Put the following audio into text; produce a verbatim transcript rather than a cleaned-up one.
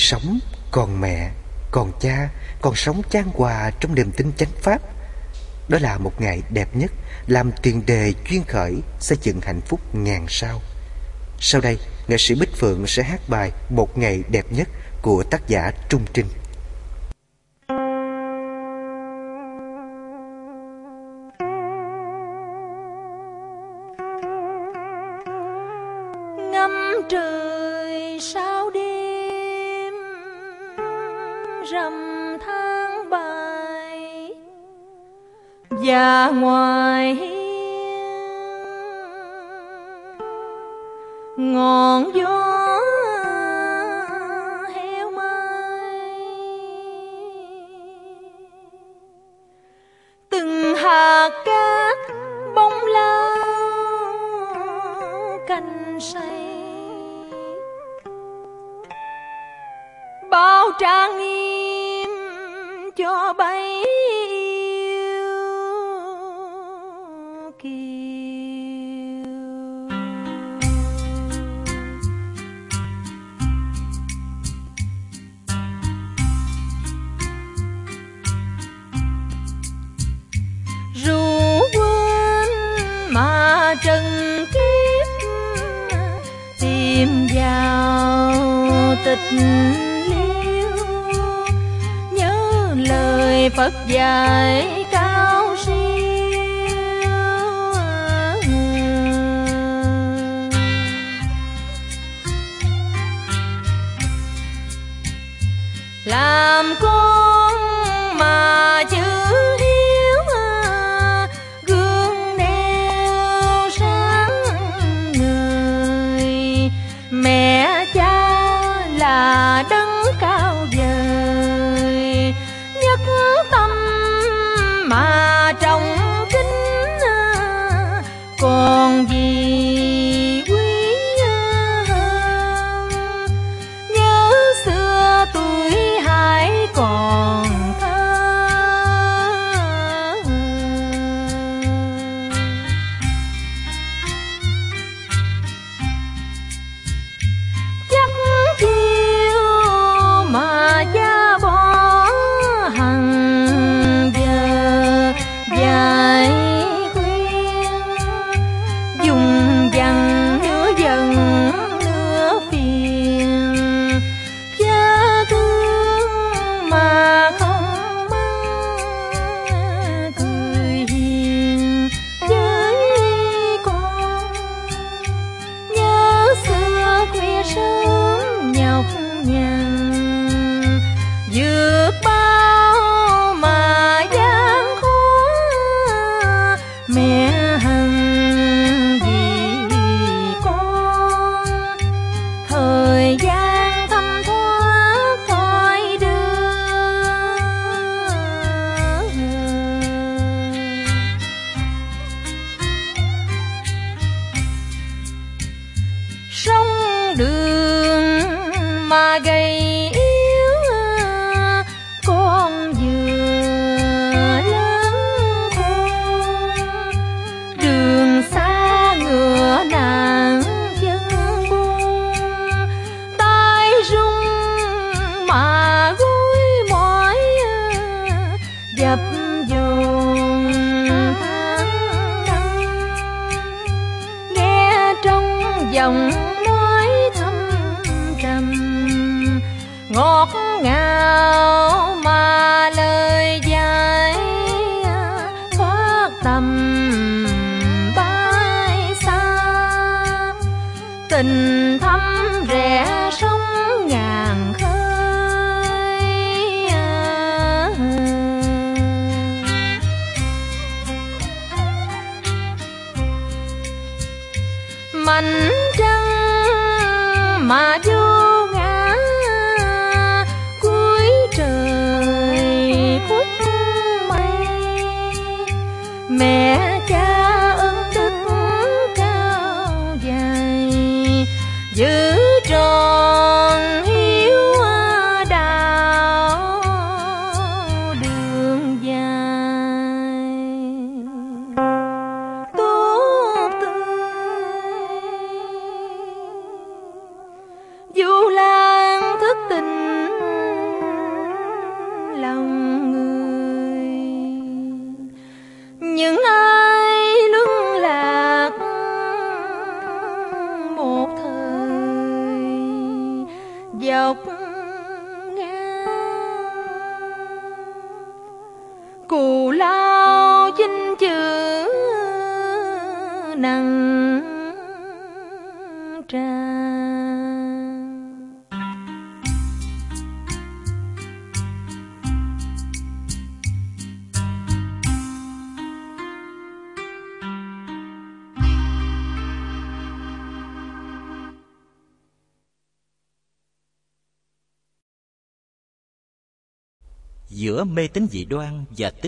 sống, còn mẹ, còn cha, còn sống chan hòa trong niềm tin chánh pháp. Đó là một ngày đẹp nhất, làm tiền đề duyên khởi xây dựng hạnh phúc ngàn sao. Sau đây, nghệ sĩ Bích Phượng sẽ hát bài Một Ngày Đẹp Nhất của tác giả Trung Trinh. Ngắm trời sao đêm rằm tháng bảy, và ngoài hiên ngọn gió heo mai, từng hạt cát bóng lao cành say, bao trang nghiêm cho bấy yêu kiều. Ru quên mà trần kiếp, tìm vào tịch liêu, nhớ lời Phật dạy cao siêu. Làm con mà chữ hiếu, gương nêu sáng người. Mẹ cha là đấng cao vời, nhất tâm mà trọng kính, còn gì quý hơn. Nhớ xưa tuổi hãy còn thơ, chắc chiều mà cha bỏ hằng giờ dạy khuyên, dùng dằn nửa giận nửa phiền, cha thương mà không mắng, cười hiền với con. Nhớ xưa khuya sớm nhọc nhằn, vượt bao mà gian khó, mẹ hằng vì con. Thời gian thấm thoát thôi đưa, sông đường mà gầy yếu, con vừa lớn khôn. Đường xa ngựa nặng chân buông, tay rung mà gối mỏi, dập dồn tháng năm. Nghe trong giọng nói thâm trầm, ngọt ngào mà lời dạy thoát tầm bay xa. Tình thắm rẽ sông ngàn khơi, mảnh trăng mà vô ngã, cuối trời khuất mây. Mẹ cha ơn đức cao dày, dọc ngang. Cù lao dinh chữ nặng tràn. Giữa mê tín dị đoan và tín